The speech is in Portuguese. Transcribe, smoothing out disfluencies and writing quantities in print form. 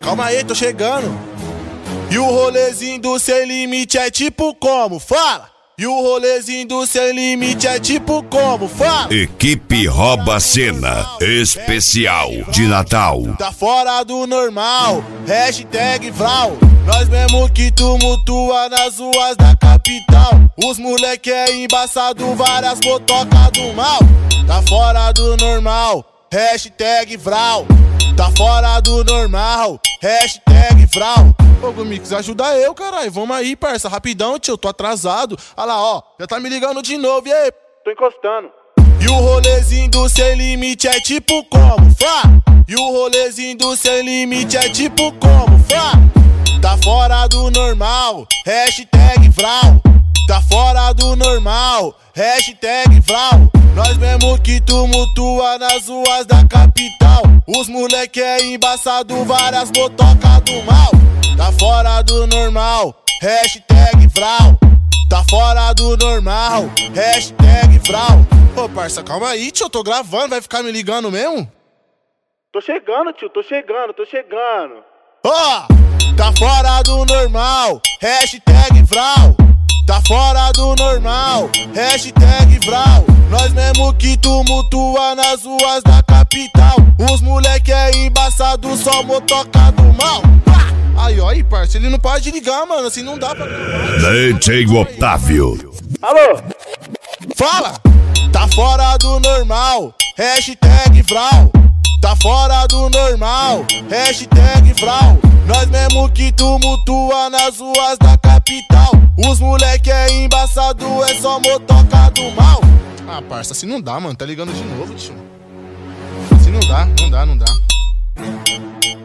calma aí, tô chegando. E o rolezinho do Sem Limite é tipo como? Fala! E o rolezinho do Sem Limite é tipo como? Fala! Equipe Rouba Cena especial de Natal. Tá fora do normal, hashtag Vral. Nós mesmo que tumultua nas ruas da capital. Os moleque é embaçado, várias botocas do mal. Tá fora do normal, hashtag Vral. Tá fora do normal, hashtag Vral. Ô Gumix, ajuda eu, caralho. Vamos aí, parça, rapidão, tio, tô atrasado. Olha lá, ó, já tá me ligando de novo, e aí? Tô encostando. E o rolezinho do Sem Limite é tipo como? Fala! E o rolezinho do Sem Limite é tipo como? Fala! Tá fora do normal, hashtag Vral. Tá fora do normal, hashtag Vral. Nós mesmo que tumultua nas ruas da capital. Os moleque é embaçado, várias botocas do mal. Tá fora do normal, hashtag Vral. Tá fora do normal, hashtag Vral. Ô parça, calma aí, tio, eu tô gravando, vai ficar me ligando mesmo? Tô chegando, tio, tô chegando. Ó, tá fora do normal, hashtag Vral. Tá fora do normal, hashtag Vral. Nós mesmo que tumultua nas ruas da capital. Os moleque é embaçado, só motoca do mal. Aí, ó, aí, parça, ele não pode ligar, mano, assim não dá pra gravar. DJ Otávio. Alô? Fala! Tá fora do normal, hashtag Vral. Tá fora do normal, hashtag Vral. Nós mesmo que tumultua nas ruas da capital. Os moleque é embaçado, é só motoca do mal. Ah, parça, assim não dá, mano, tá ligando de novo, tio. Assim não dá.